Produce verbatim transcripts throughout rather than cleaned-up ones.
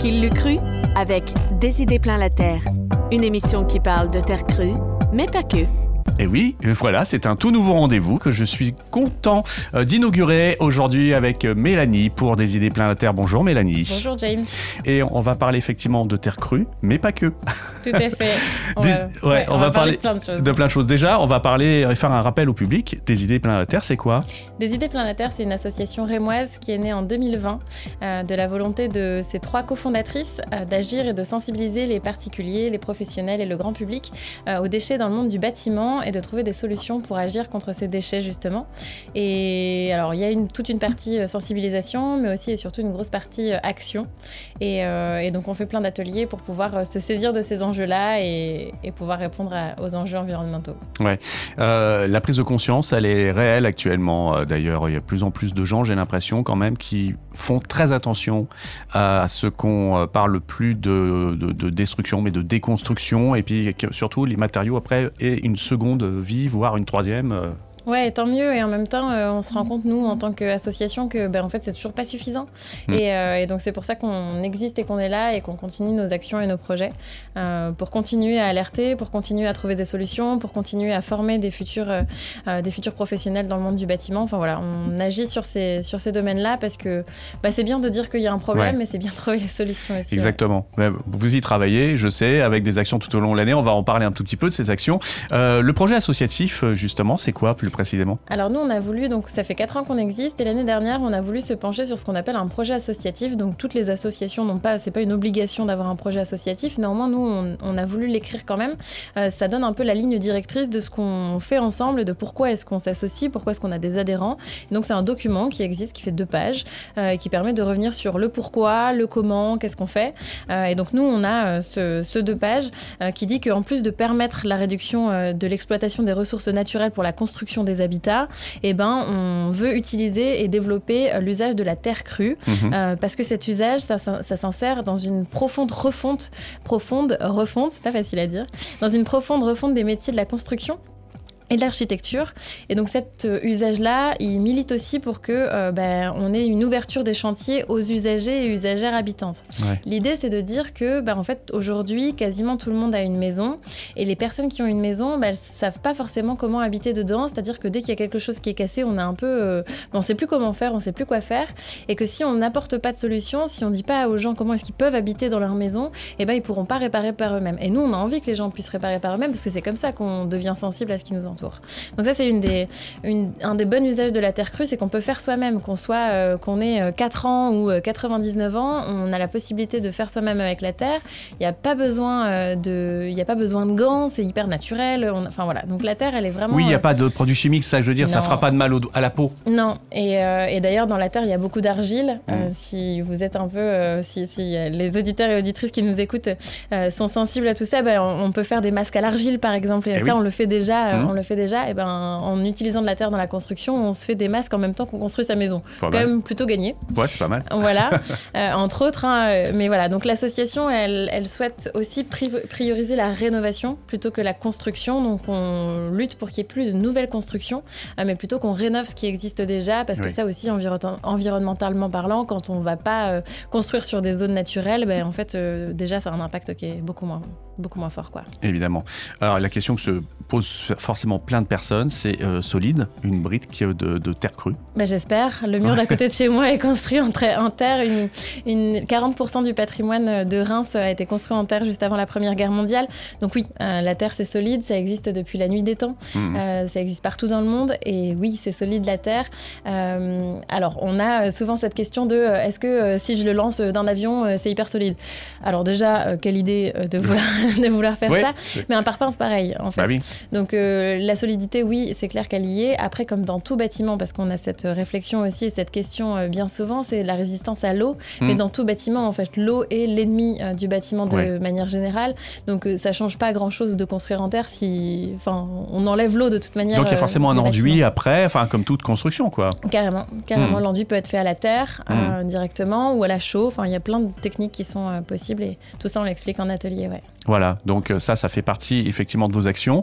Qui l'eût cru? Avec Des idées plein la terre. Une émission qui parle de terre crue, mais pas que. Et oui, voilà, c'est un tout nouveau rendez-vous que je suis content d'inaugurer aujourd'hui avec Mélanie pour Des idées plein la terre. Bonjour Mélanie. Bonjour James. Et on va parler effectivement de terre crue, mais pas que. Tout à fait. On, Des... va... Ouais, Ouais, on, on va, va parler, parler de plein de choses. De plein de choses. Déjà, on va parler et faire un rappel au public. Des idées plein la terre, c'est quoi? Des idées plein la terre, c'est une association rémoise qui est née en deux mille vingt euh, de la volonté de ses trois cofondatrices euh, d'agir et de sensibiliser les particuliers, les professionnels et le grand public euh, aux déchets dans le monde du bâtiment et de trouver des solutions pour agir contre ces déchets justement. Et alors il y a une, toute une partie euh, sensibilisation, mais aussi et surtout une grosse partie euh, action. Et, euh, et donc on fait plein d'ateliers pour pouvoir euh, se saisir de ces enjeux-là et, et pouvoir répondre à, aux enjeux environnementaux. Ouais. Euh, la prise de conscience, elle est réelle actuellement. Euh, d'ailleurs, il y a de plus en plus de gens, j'ai l'impression quand même, qui font très attention à ce qu'on parle plus de, de, de destruction, mais de déconstruction. Et puis que, surtout, les matériaux après aient une seconde vie, voire une troisième. Euh, Ouais, tant mieux. Et en même temps, euh, on se rend compte, nous, en tant qu'association, que ben, en fait, c'est toujours pas suffisant. Mmh. Et, euh, et donc, c'est pour ça qu'on existe et qu'on est là et qu'on continue nos actions et nos projets euh, pour continuer à alerter, pour continuer à trouver des solutions, pour continuer à former des futurs, euh, des futurs professionnels dans le monde du bâtiment. Enfin, voilà, on agit sur ces, sur ces domaines-là parce que bah, c'est bien de dire qu'il y a un problème, ouais. mais c'est bien de trouver les solutions aussi. Exactement. Ouais. Vous y travaillez, je sais, avec des actions tout au long de l'année. On va en parler un tout petit peu de ces actions. Euh, le projet associatif, justement, c'est quoi plus précisément? Alors nous, on a voulu, donc ça fait quatre ans qu'on existe, et l'année dernière, on a voulu se pencher sur ce qu'on appelle un projet associatif. Donc toutes les associations n'ont pas, c'est pas une obligation d'avoir un projet associatif. Néanmoins, nous, on, on a voulu l'écrire quand même. Euh, ça donne un peu la ligne directrice de ce qu'on fait ensemble, de pourquoi est-ce qu'on s'associe, pourquoi est-ce qu'on a des adhérents. Et donc c'est un document qui existe, qui fait deux pages, euh, qui permet de revenir sur le pourquoi, le comment, qu'est-ce qu'on fait. Euh, et donc nous, on a euh, ce, ce deux pages euh, qui dit qu'en plus de permettre la réduction euh, de l'exploitation des ressources naturelles pour la construction des habitats, eh ben, on veut utiliser et développer euh, l'usage de la terre crue mmh. euh, parce que cet usage, ça, ça, ça s'insère dans une profonde refonte, profonde refonte, c'est pas facile à dire, dans une profonde refonte des métiers de la construction et de l'architecture. Et donc cet euh, usage-là, il milite aussi pour que euh, ben, on ait une ouverture des chantiers aux usagers et usagères habitantes. Ouais. L'idée, c'est de dire que ben, en fait, aujourd'hui, quasiment tout le monde a une maison, et les personnes qui ont une maison, ben, elles ne savent pas forcément comment habiter dedans, c'est-à-dire que dès qu'il y a quelque chose qui est cassé, on a un peu, euh, on ne sait plus comment faire, on ne sait plus quoi faire, et que si on n'apporte pas de solution, si on ne dit pas aux gens comment est-ce qu'ils peuvent habiter dans leur maison, eh ben, ils ne pourront pas réparer par eux-mêmes. Et nous, on a envie que les gens puissent réparer par eux-mêmes, parce que c'est comme ça qu'on devient sensible à ce qui nous entoure. Donc ça, c'est une des, une, un des bons usages de la terre crue, c'est qu'on peut faire soi-même, qu'on, soit, euh, qu'on ait quatre ans ou quatre-vingt-dix-neuf ans, on a la possibilité de faire soi-même avec la terre. Il n'y a pas besoin euh, de, il y a pas besoin de gants, c'est hyper naturel. On, enfin voilà, donc la terre, elle est vraiment... Oui, il n'y a euh, pas de produits chimiques, ça je veux dire, non. Ça ne fera pas de mal au, à la peau. Non, et, euh, et d'ailleurs, dans la terre, il y a beaucoup d'argile. Mmh. Euh, si vous êtes un peu... Euh, si, si les auditeurs et auditrices qui nous écoutent euh, sont sensibles à tout ça, ben, on, on peut faire des masques à l'argile, par exemple. Et, et ça, oui. on le fait déjà. Mmh. On le fait déjà. Et ben, en utilisant de la terre dans la construction, on se fait des masques en même temps qu'on construit sa maison. Quand même plutôt gagné. Ouais, c'est pas mal. Voilà, euh, entre autres. Hein, mais voilà, donc l'association, elle, elle souhaite aussi pri- prioriser la rénovation plutôt que la construction. Donc on lutte pour qu'il n'y ait plus de nouvelles constructions, euh, mais plutôt qu'on rénove ce qui existe déjà, parce oui. que ça aussi, environ- environnementalement parlant, quand on ne va pas euh, construire sur des zones naturelles, ben, en fait, euh, déjà, ça a un impact qui est beaucoup moins, beaucoup moins fort, quoi. Évidemment. Alors la question que se pose forcément plein de personnes, c'est euh, solide, une brique de, de terre crue. Ben, j'espère. Le mur ouais. d'à côté de chez moi est construit en, tra- en terre. Une, une, quarante pour cent du patrimoine de Reims a été construit en terre juste avant la Première Guerre mondiale. Donc oui, euh, la terre, c'est solide. Ça existe depuis la nuit des temps. Mmh. Euh, ça existe partout dans le monde. Et oui, c'est solide, la terre. Euh, alors, on a souvent cette question de euh, est-ce que euh, si je le lance d'un avion, euh, c'est hyper solide? Alors déjà, euh, quelle idée euh, de, vouloir, de vouloir faire oui, ça. C'est... Mais un parpaing, c'est pareil, en fait. Bah oui. Donc euh, la solidité, oui, c'est clair qu'elle y est. Après, comme dans tout bâtiment, parce qu'on a cette réflexion aussi et cette question euh, bien souvent, c'est la résistance à l'eau. Mmh. Mais dans tout bâtiment, en fait, l'eau est l'ennemi euh, du bâtiment de ouais. manière générale. Donc euh, ça change pas grand-chose de construire en terre si, enfin, on enlève l'eau de toute manière. Donc il y a forcément euh, un enduit après, enfin comme toute construction, quoi. Carrément, carrément. Mmh. L'enduit peut être fait à la terre euh, mmh. directement ou à la chaux. Enfin, il y a plein de techniques qui sont euh, possibles et tout ça on l'explique en atelier, ouais. Voilà, donc ça, ça fait partie effectivement de vos actions.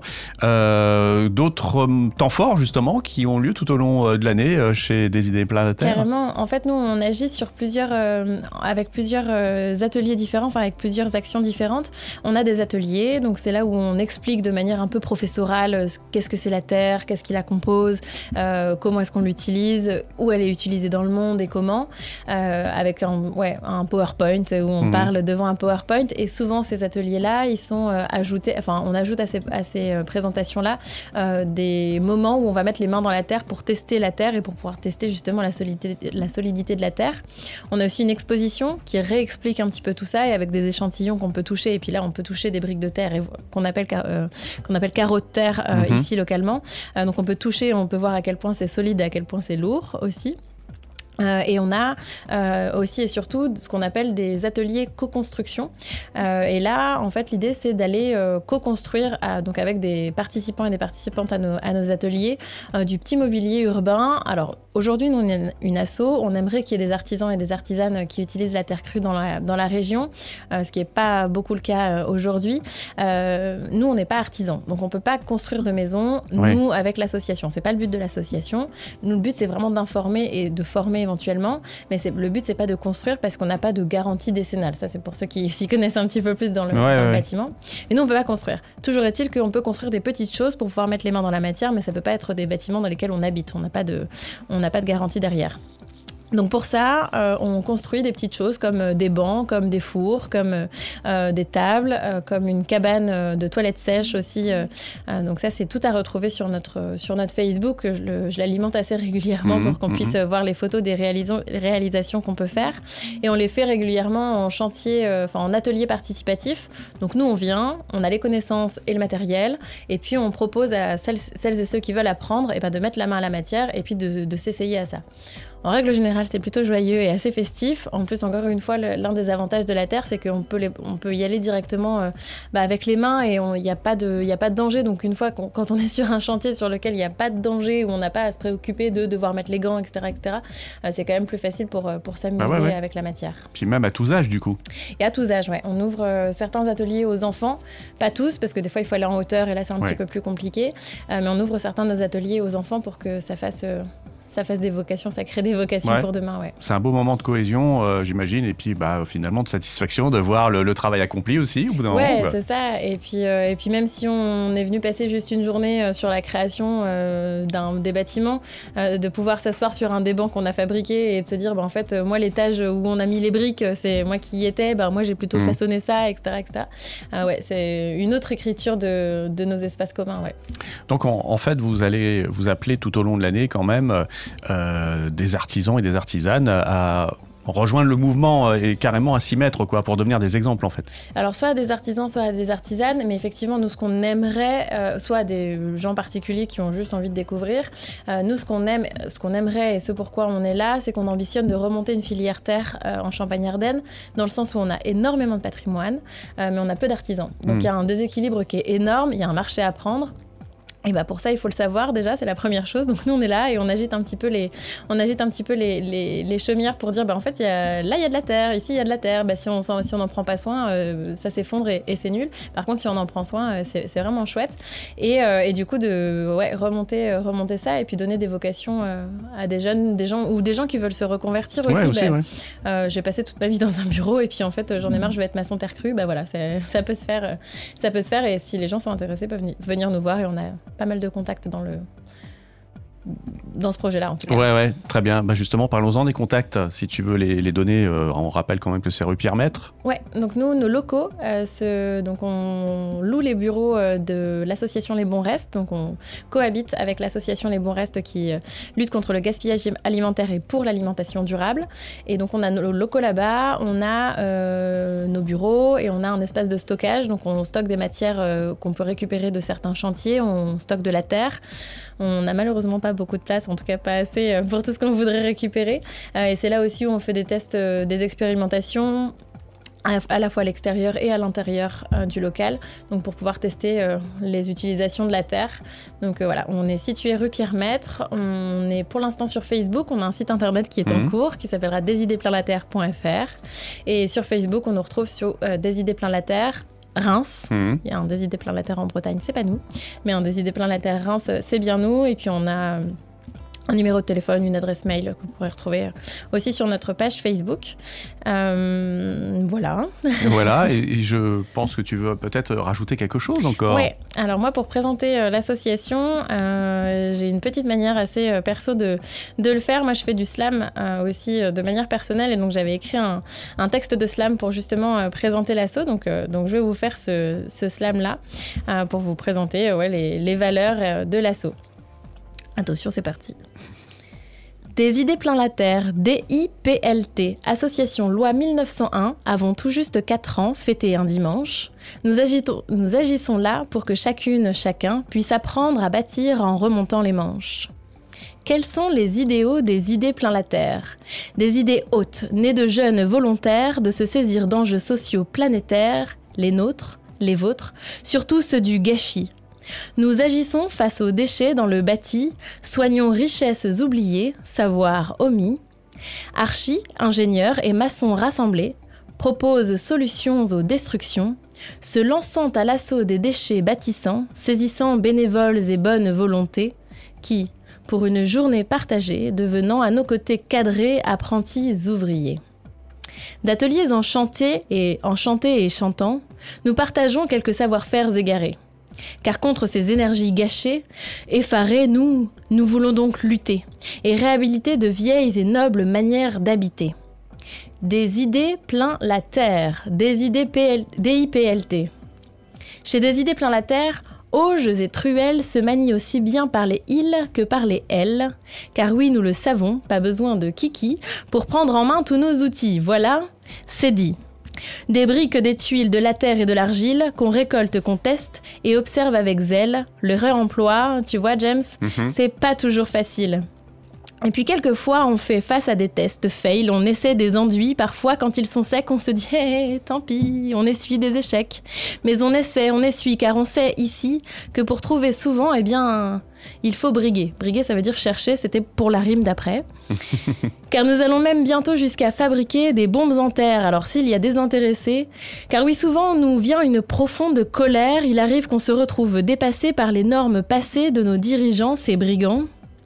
Euh, d'autres euh, temps forts justement qui ont lieu tout au long euh, de l'année euh, chez Des Idées Plein la Terre. Carrément. En fait, nous, on agit sur plusieurs, euh, avec plusieurs euh, ateliers différents, enfin avec plusieurs actions différentes. On a des ateliers, donc c'est là où on explique de manière un peu professorale euh, qu'est-ce que c'est la Terre, qu'est-ce qui la compose, euh, comment est-ce qu'on l'utilise, où elle est utilisée dans le monde et comment, euh, avec un, ouais, un PowerPoint où on mmh. parle devant un PowerPoint. Et souvent, ces ateliers-là, ils sont euh, ajoutés, enfin on ajoute à ces, à ces euh, présentations-là euh, des moments où on va mettre les mains dans la terre pour tester la terre et pour pouvoir tester justement la solidité, la solidité de la terre. On a aussi une exposition qui réexplique un petit peu tout ça et avec des échantillons qu'on peut toucher, et puis là on peut toucher des briques de terre et, qu'on, appelle, euh, qu'on appelle carreaux de terre euh, mm-hmm. ici localement. Euh, donc on peut toucher, on peut voir à quel point c'est solide et à quel point c'est lourd aussi. Euh, et on a euh, aussi et surtout ce qu'on appelle des ateliers co-construction. Euh, et là, en fait, l'idée, c'est d'aller euh, co-construire à, donc avec des participants et des participantes à nos, à nos ateliers euh, du petit mobilier urbain. Alors, aujourd'hui, nous, on est une asso. On aimerait qu'il y ait des artisans et des artisanes qui utilisent la terre crue dans la, dans la région, euh, ce qui n'est pas beaucoup le cas euh, aujourd'hui. Euh, nous, on n'est pas artisans. Donc, on ne peut pas construire de maison, oui. nous, avec l'association. Ce n'est pas le but de l'association. Nous, le but, c'est vraiment d'informer et de former éventuellement, mais c'est, le but c'est pas de construire parce qu'on n'a pas de garantie décennale. Ça c'est pour ceux qui s'y connaissent un petit peu plus dans le, ouais, dans ouais, le ouais. bâtiment. Et nous on peut pas construire. Toujours est-il qu'on peut construire des petites choses pour pouvoir mettre les mains dans la matière, mais ça peut pas être des bâtiments dans lesquels on habite. On n'a pas de, on n'a pas de garantie derrière. Donc pour ça, euh, on construit des petites choses comme euh, des bancs, comme des fours, comme euh, des tables, euh, comme une cabane euh, de toilettes sèches aussi. Euh, euh, donc ça, c'est tout à retrouver sur notre, euh, sur notre Facebook. Je, le, je l'alimente assez régulièrement mmh, pour qu'on mmh. puisse voir les photos des réaliso- réalisations qu'on peut faire. Et on les fait régulièrement en chantier, enfin euh, en atelier participatif. Donc nous, on vient, on a les connaissances et le matériel. Et puis on propose à celles, celles et ceux qui veulent apprendre et ben, de mettre la main à la matière et puis de, de s'essayer à ça. En règle générale, c'est plutôt joyeux et assez festif. En plus, encore une fois, le, l'un des avantages de la terre, c'est qu'on peut, les, on peut y aller directement euh, bah, avec les mains et il n'y a pas de, y a pas de danger. Donc une fois qu'on, quand on est sur un chantier sur lequel il n'y a pas de danger, où on n'a pas à se préoccuper de devoir mettre les gants, et cetera, et cetera, euh, c'est quand même plus facile pour, pour s'amuser ah ouais, ouais. avec la matière. Puis même à tous âges, du coup. Et à tous âges, ouais. On ouvre euh, certains ateliers aux enfants, pas tous, parce que des fois, il faut aller en hauteur et là, c'est un ouais. petit peu plus compliqué. Euh, mais on ouvre certains de nos ateliers aux enfants pour que ça fasse... Euh, ça fasse des vocations, ça crée des vocations ouais. pour demain. Ouais. C'est un beau moment de cohésion, euh, j'imagine, et puis bah, finalement de satisfaction de voir le, le travail accompli aussi au bout d'un ouais, moment. Ouais, c'est ça. Et puis, euh, et puis même si on est venu passer juste une journée euh, sur la création euh, d'un, des bâtiments, euh, de pouvoir s'asseoir sur un des bancs qu'on a fabriqué et de se dire, bah, en fait, euh, moi, l'étage où on a mis les briques, c'est moi qui y étais, bah, moi, j'ai plutôt mmh. façonné ça, et cetera, et cetera. Euh, ouais, c'est une autre écriture de, de nos espaces communs. Ouais. Donc, en, en fait, vous allez vous appeler tout au long de l'année quand même Euh, des artisans et des artisanes à rejoindre le mouvement et carrément à s'y mettre quoi, pour devenir des exemples en fait. Alors soit des artisans, soit des artisanes, mais effectivement nous ce qu'on aimerait, euh, soit des gens particuliers qui ont juste envie de découvrir, euh, nous ce qu'on aime, ce qu'on aimerait et ce pourquoi on est là, c'est qu'on ambitionne de remonter une filière terre euh, en Champagne-Ardenne, dans le sens où on a énormément de patrimoine, euh, mais on a peu d'artisans. Donc il mmh. y a un déséquilibre qui est énorme, il y a un marché à prendre. Et bah pour ça, il faut le savoir déjà, c'est la première chose. Donc nous, on est là et on agite un petit peu les, on agite un petit peu les, les, les chaumières pour dire, bah en fait, y a, là, il y a de la terre, ici, il y a de la terre. Bah, si on si on n'en prend pas soin, euh, ça s'effondre et, et c'est nul. Par contre, si on en prend soin, euh, c'est, c'est vraiment chouette. Et, euh, et du coup, de ouais, remonter, euh, remonter ça et puis donner des vocations euh, à des jeunes, des gens, ou des gens qui veulent se reconvertir aussi. Ouais, aussi bah, ouais. euh, j'ai passé toute ma vie dans un bureau et puis en fait, j'en ai marre, je vais être maçon terre crue. Bah voilà, c'est, ça peut se faire, euh, ça peut se faire. Et si les gens sont intéressés, peuvent venir nous voir et on a pas mal de contacts dans Dans, le... dans ce projet-là, en tout cas. Ouais, ouais, très bien. Bah justement, parlons-en des contacts. Si tu veux les, les donner, euh, on rappelle quand même que c'est rue Pierre-Maître. Ouais, donc nous, nos locaux, euh, ce... donc on loue les bureaux euh, de l'association Les Bons Restes. Donc on cohabite avec l'association Les Bons Restes qui euh, lutte contre le gaspillage alimentaire et pour l'alimentation durable. Et donc on a nos locaux là-bas, on a euh, nos bureaux et on a un espace de stockage. Donc on stocke des matières euh, qu'on peut récupérer de certains chantiers, on stocke de la terre. On n'a malheureusement pas beaucoup de place, en tout cas pas assez pour tout ce qu'on voudrait récupérer. Euh, et c'est là aussi où on fait des tests, euh, des expérimentations, à la fois à l'extérieur et à l'intérieur euh, du local, donc pour pouvoir tester euh, les utilisations de la terre. Donc euh, voilà, on est situé rue Pierre-Maître, on est pour l'instant sur Facebook, on a un site internet qui est mmh. en cours, qui s'appellera des idées plein la terre point f r, et sur Facebook, on nous retrouve sur euh, Des Idées Plein la Terre, Reims. Mmh. Il y a un Des idées plein la terre en Bretagne, c'est pas nous. Mais un Des idées plein la terre Reims, c'est bien nous. Et puis on a un numéro de téléphone, une adresse mail que vous pourrez retrouver aussi sur notre page Facebook. Euh, voilà. Voilà, et, et je pense que tu veux peut-être rajouter quelque chose encore. Oui, alors moi pour présenter euh, l'association, euh, j'ai une petite manière assez euh, perso de, de le faire. Moi je fais du slam euh, aussi euh, de manière personnelle et donc j'avais écrit un, un texte de slam pour justement euh, présenter l'asso. Donc, euh, donc je vais vous faire ce, ce slam-là euh, pour vous présenter euh, ouais, les, les valeurs euh, de l'asso. Attention, c'est parti. Des idées plein la terre, D I P L T, association loi mille neuf cent un, avons tout juste quatre ans, fêté un dimanche. Nous, agitons, nous agissons là pour que chacune, chacun puisse apprendre à bâtir en remontant les manches. Quels sont les idéaux des idées plein la terre ? Des idées hautes, nées de jeunes volontaires de se saisir d'enjeux sociaux planétaires, les nôtres, les vôtres, surtout ceux du gâchis. Nous agissons face aux déchets dans le bâti, soignons richesses oubliées, savoir omis. Archis, ingénieurs et maçons rassemblés proposent solutions aux destructions, se lançant à l'assaut des déchets bâtissants, saisissant bénévoles et bonnes volontés, qui, pour une journée partagée, devenant à nos côtés cadrés apprentis ouvriers. D'ateliers en chantier et en chanté et chantant, nous partageons quelques savoir-faire égarés. Car contre ces énergies gâchées, effarées, nous, nous voulons donc lutter et réhabiliter de vieilles et nobles manières d'habiter. Des idées plein la terre, des idées P L, D I P L T. Chez Des idées plein la terre, auges et truelles se manient aussi bien par les ils que par les elles, car oui, nous le savons, pas besoin de kiki pour prendre en main tous nos outils. Voilà, c'est dit. Des briques, des tuiles, de la terre et de l'argile qu'on récolte, qu'on teste et observe avec zèle. Le réemploi, tu vois James, mm-hmm. c'est pas toujours facile. Et puis quelquefois on fait face à des tests fail, on essaie des enduits, parfois quand ils sont secs on se dit hey, tant pis, on essuie des échecs. Mais on essaie, on essuie car on sait ici que pour trouver souvent, eh bien, il faut briguer. Briguer ça veut dire chercher, c'était pour la rime d'après. Car nous allons même bientôt jusqu'à fabriquer des bombes en terre, alors s'il y a des intéressés. Car oui, souvent nous vient une profonde colère, il arrive qu'on se retrouve dépassé par les normes passées de nos dirigeants, ces brigands.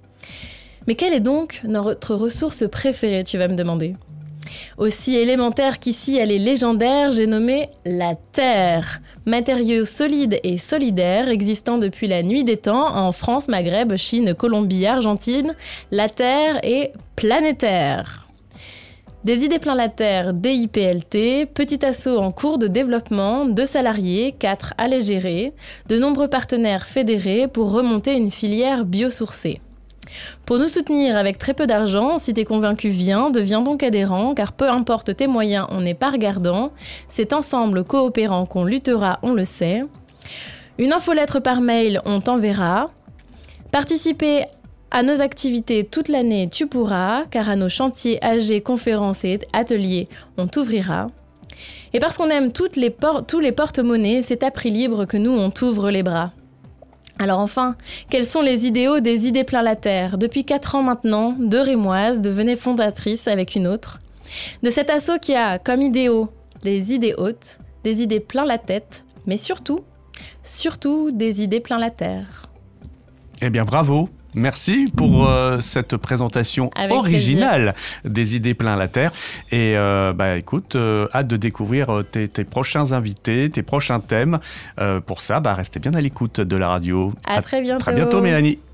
Mais quelle est donc notre ressource préférée, tu vas me demander ? Aussi élémentaire qu'ici elle est légendaire, j'ai nommé la terre. Matériau solide et solidaire existant depuis la nuit des temps en France, Maghreb, Chine, Colombie, Argentine, la terre est planétaire. Des idées plein la terre, D I P L T, petit assaut en cours de développement, deux salariés, quatre à les gérer, de nombreux partenaires fédérés pour remonter une filière biosourcée. Pour nous soutenir avec très peu d'argent, si t'es convaincu, viens, deviens donc adhérent, car peu importe tes moyens, on n'est pas regardant. C'est ensemble coopérant qu'on luttera, on le sait. Une infolettre par mail, on t'enverra. Participer à nos activités toute l'année, tu pourras, car à nos chantiers, A G, conférences et ateliers, on t'ouvrira. Et parce qu'on aime toutes les por- tous les porte-monnaies, c'est à prix libre que nous, on t'ouvre les bras. Alors enfin, quels sont les idéaux des idées plein la terre ? Depuis quatre ans maintenant, deux Rémoises devenaient fondatrices avec une autre. De cet assaut qui a comme idéaux les idées hautes, des idées plein la tête, mais surtout, surtout des idées plein la terre. Eh bien bravo, merci pour euh, cette présentation avec originale plaisir. Des idées plein la terre. Et euh, bah, écoute, euh, hâte de découvrir euh, tes, tes prochains invités, tes prochains thèmes. Euh, pour ça, bah, restez bien à l'écoute de la radio. À, à très bientôt. Très bientôt, Mélanie.